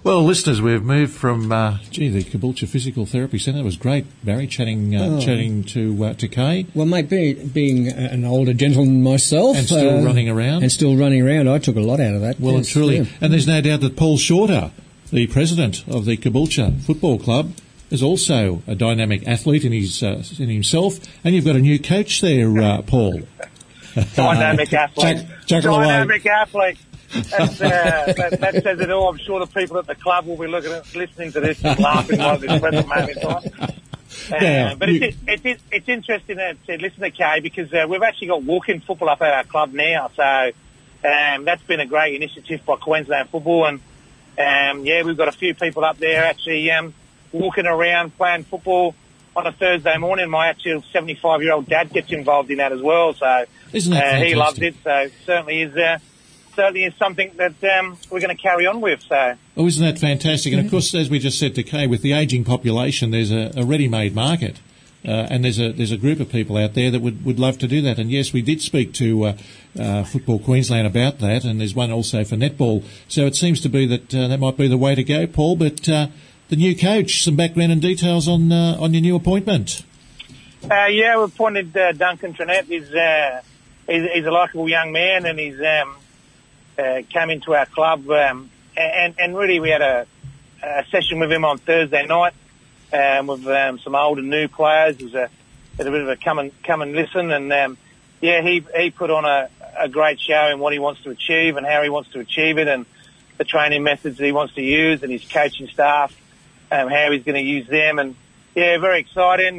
Well, listeners, we've moved from the Caboolture Physical Therapy Centre. It was great, Barry, chatting to Kay. Well, mate, being an older gentleman myself, and still running around, I took a lot out of that. Well, and truly, and there's no doubt that Paul Shorter, the president of the Caboolture Football Club, is also a dynamic athlete in himself, and you've got a new coach there, Paul. Dynamic athlete. Dynamic athlete. That says it all. I'm sure the people at the club will be listening to this and laughing while this present moment in time. But it's interesting to listen to Kay, because we've actually got walk-in football up at our club now. So that's been a great initiative by Queensland Football, and we've got a few people up there actually walking around playing football on a Thursday morning. My actual 75-year-old dad gets involved in that as well. So he loves it. So certainly is something that we're going to carry on with. So. Oh, isn't that fantastic? And of course, as we just said to Kay, with the ageing population, there's a ready-made market, and there's a group of people out there that would love to do that. And yes, we did speak to Football Queensland about that, and there's one also for netball. So it seems to be that that might be the way to go, Paul. But the new coach, some background and details on your new appointment. We've appointed Duncan Trinette. He's a likeable young man, and he's came into our club, and really we had a session with him on Thursday night with some old and new players. It was a bit of a come and listen, and he put on a great show in what he wants to achieve and how he wants to achieve it, and the training methods that he wants to use, and his coaching staff, how he's going to use them, and very exciting.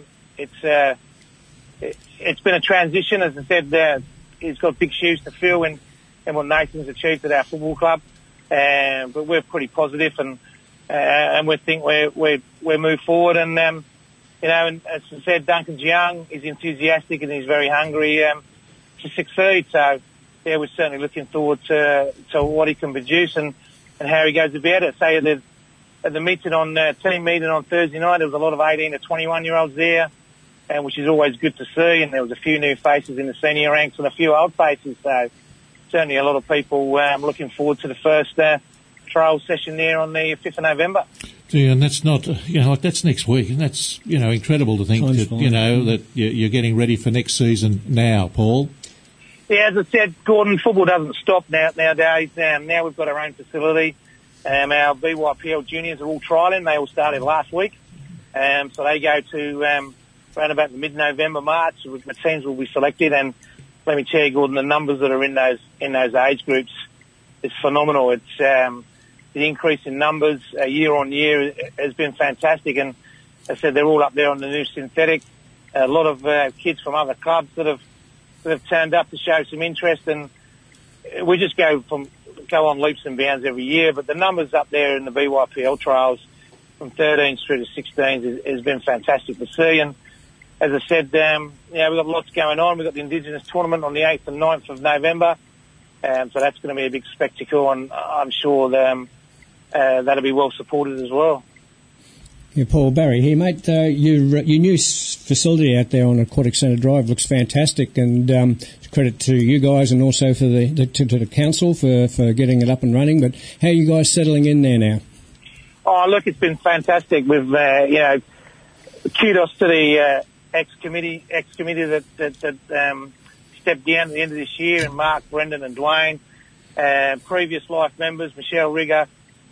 It's been a transition, as I said. He's got big shoes to fill and what Nathan's achieved at our football club, but we're pretty positive, and we think we move forward. And and as I said, Duncan's young, he's enthusiastic, and he's very hungry to succeed. So we're certainly looking forward to what he can produce and how he goes about it. Say at the meeting team meeting on Thursday night, there was a lot of 18 to 21-year-olds there, which is always good to see. And there was a few new faces in the senior ranks and a few old faces. So certainly a lot of people looking forward to the first trial session there on the 5th of November. Yeah, and that's not, that's next week, and that's, incredible to think that, that you're getting ready for next season now, Paul. Yeah, as I said, Gordon, football doesn't stop nowadays. Now we've got our own facility. Our BYPL juniors are all trialling. They all started last week. So they go to around about the mid-November, March. The teams will be selected, and let me tell you, Gordon, the numbers that are in those age groups is phenomenal. It's the increase in numbers year on year has been fantastic, and as I said, they're all up there on the new synthetic. A lot of kids from other clubs that have turned up to show some interest, and we just go on leaps and bounds every year. But the numbers up there in the BYPL trials from 13s through to 16s has been fantastic to see. And as I said, we've got lots going on. We've got the Indigenous tournament on the 8th and 9th of November. So that's going to be a big spectacle, and I'm sure that'll be well supported as well. Yeah, Paul, Barry here, mate. Your new facility out there on Aquatic Centre Drive looks fantastic, and credit to you guys and also for to the council for getting it up and running. But how are you guys settling in there now? Oh, look, it's been fantastic. We've, kudos to the ex-committee that stepped down at the end of this year, and Mark, Brendan and Dwayne, previous life members, Michelle Rigger,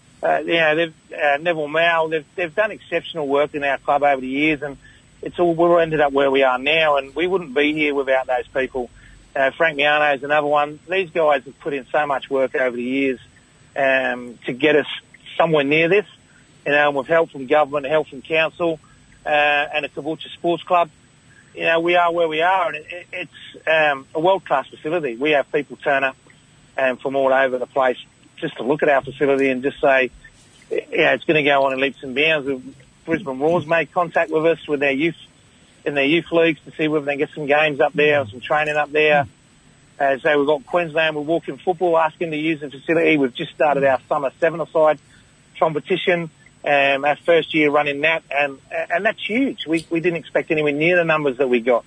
Neville Mao, they've done exceptional work in our club over the years, and we've ended up where we are now, and we wouldn't be here without those people. Frank Miano is another one. These guys have put in so much work over the years to get us somewhere near this, with help from government, help from council, and a Caboolture Sports Club. We are where we are, and it's a world-class facility. We have people turn up from all over the place just to look at our facility and just say, it's going to go on in leaps and bounds. Brisbane Roar's made contact with us with their youth in their youth leagues to see whether they can get some games up there or some training up there. So we've got Queensland with walk-in football asking to use the facility. We've just started our summer seven-a-side competition, our first year running that, and that's huge. We didn't expect anywhere near the numbers that we got.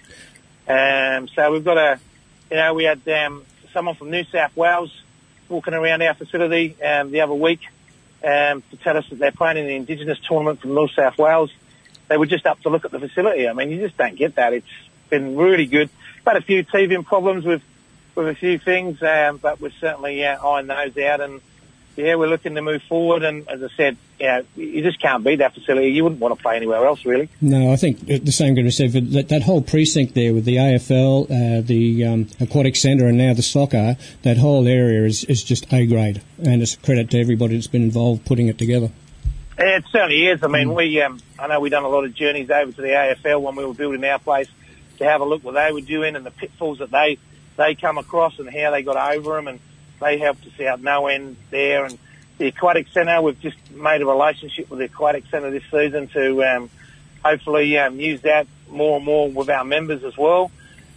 So we've got we had someone from New South Wales walking around our facility the other week, to tell us that they're playing in the Indigenous tournament from North South Wales. They were just up to look at the facility. I mean, you just don't get that. It's been really good. Had a few teething problems with a few things, but we're certainly ironing those out. And yeah, we're looking to move forward. And as I said, you just can't beat that facility. You wouldn't want to play anywhere else, really. No, I think the same can be said for that whole precinct there with the AFL, the aquatic centre, and now the soccer. That whole area is just A grade, and it's a credit to everybody that's been involved putting it together. It certainly is. I mean, I know we've done a lot of journeys over to the AFL when we were building our place to have a look what they were doing and the pitfalls that they come across and how they got over them, and they helped us out no end there. And the Aquatic Centre, we've just made a relationship with the Aquatic Centre this season to hopefully use that more and more with our members as well.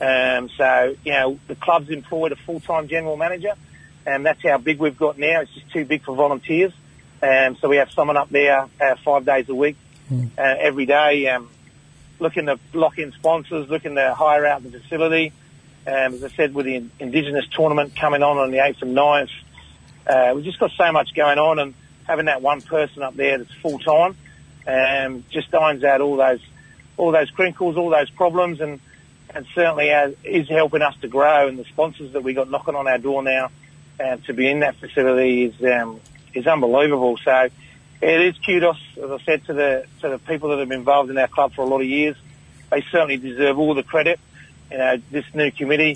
So, the club's employed a full-time general manager, and that's how big we've got now. It's just too big for volunteers. So we have someone up there 5 days a week, every day, looking to lock in sponsors, looking to hire out the facility. As I said, with the Indigenous tournament coming on the 8th and 9th, we've just got so much going on, and having that one person up there that's full-time just irons out all those crinkles, all those problems, and certainly is helping us to grow. And the sponsors that we got knocking on our door now to be in that facility is unbelievable. So it is kudos, as I said, to the people that have been involved in our club for a lot of years. They certainly deserve all the credit. This new committee,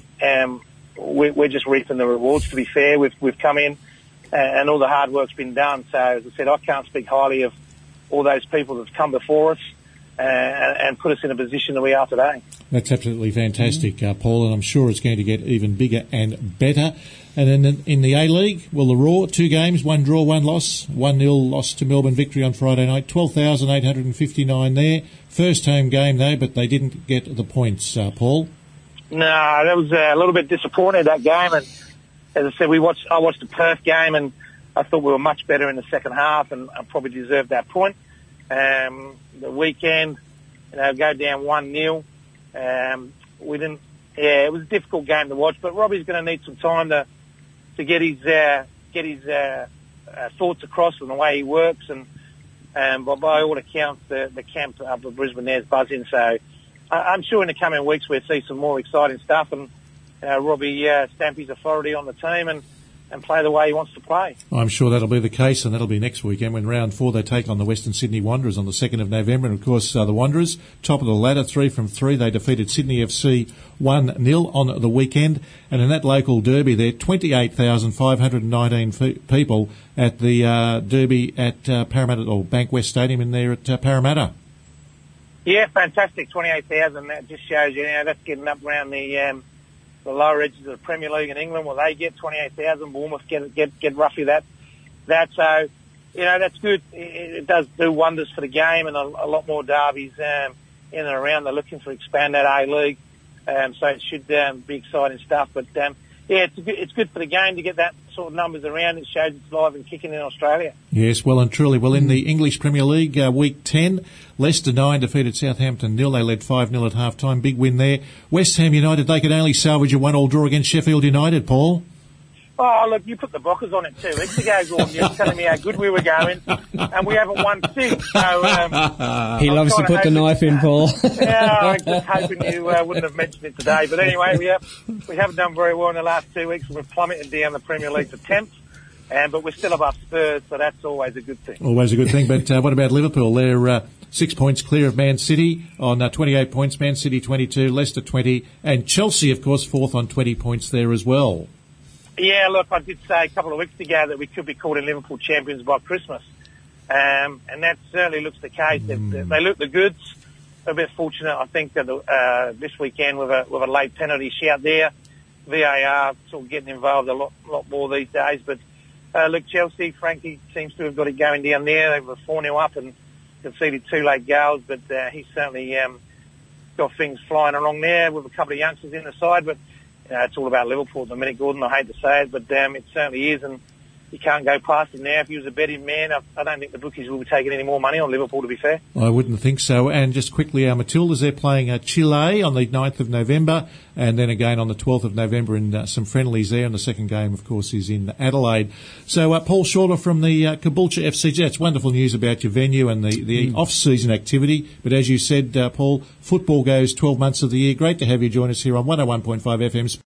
we're just reaping the rewards. To be fair, we've come in and all the hard work's been done. So as I said, I can't speak highly of all those people that've come before us and put us in a position that we are today. That's absolutely fantastic, Paul, and I'm sure it's going to get even bigger and better. And then in the A-League, well, the Raw, 2 games, 1 draw, 1 loss, 1-0 loss to Melbourne Victory on Friday night, 12,859 there. First home game, though, but they didn't get the points, Paul. No, that was a little bit disappointing, that game. And as I said, I watched the Perth game, and I thought we were much better in the second half and probably deserved that point. The weekend, go down 1-0. We didn't. Yeah, it was a difficult game to watch, but Robbie's going to need some time to get his thoughts across and the way he works, and by all accounts, the camp up at Brisbane there's buzzing. So I'm sure in the coming weeks we'll see some more exciting stuff, and Robbie stamp his authority on the team and play the way he wants to play. I'm sure that'll be the case, and that'll be next weekend when round 4 they take on the Western Sydney Wanderers on the 2nd of November. And of course, the Wanderers, top of the ladder, 3 from 3. They defeated Sydney FC 1-0 on the weekend. And in that local derby there, 28,519 people at the derby at Parramatta, or Bankwest Stadium in there at Parramatta. Yeah, fantastic. 28,000. That just shows you, that's getting up around the lower edges of the Premier League in England, where they get 28,000. Bournemouth get roughly that. So, that's good. It does do wonders for the game, and a lot more derbies in and around. They're looking to expand that A-League, so it should be exciting stuff. But it's good for the game to get that sort of numbers around. It shows it's live and kicking in Australia. Yes, well and truly. Well, in the English Premier League, Week 10, Leicester 9 defeated Southampton 0. They led 5-0 at half-time. Big win there. West Ham United, they could only salvage a 1-1 draw against Sheffield United, Paul. Oh, look, you put the blockers on it 2 weeks ago, Gordon. You were telling me how good we were going, and we haven't won since. So, he loves to put the knife in, Paul. Yeah, I'm just hoping you wouldn't have mentioned it today. But anyway, we haven't done very well in the last 2 weeks. We've plummeted down the Premier League to 10th. But we're still above Spurs, so that's always a good thing. Always a good thing. But what about Liverpool? They're 6 points clear of Man City on 28 points. Man City 22, Leicester 20, and Chelsea, of course, 4th on 20 points there as well. Yeah, look, I did say a couple of weeks ago that we could be calling Liverpool champions by Christmas, and that certainly looks the case. They look the goods. They're a bit fortunate, I think, that this weekend with a late penalty shout there. VAR sort of getting involved a lot more these days. But look, Chelsea, Frankie seems to have got it going down there. They were 4-0 up and conceded 2 late goals, but he's certainly got things flying along there with a couple of youngsters in the side. But it's all about Liverpool at the minute, Gordon. I hate to say it, but it certainly is. And you can't go past him now. If he was a betting man, I don't think the bookies will be taking any more money on Liverpool, to be fair. I wouldn't think so. And just quickly, our Matildas, they're playing Chile on the 9th of November, and then again on the 12th of November in some friendlies there. And the second game, of course, is in Adelaide. So Paul Shorter from the Caboolture FCG. That's wonderful news about your venue and the off-season activity. But as you said, Paul, football goes 12 months of the year. Great to have you join us here on 101.5 FM.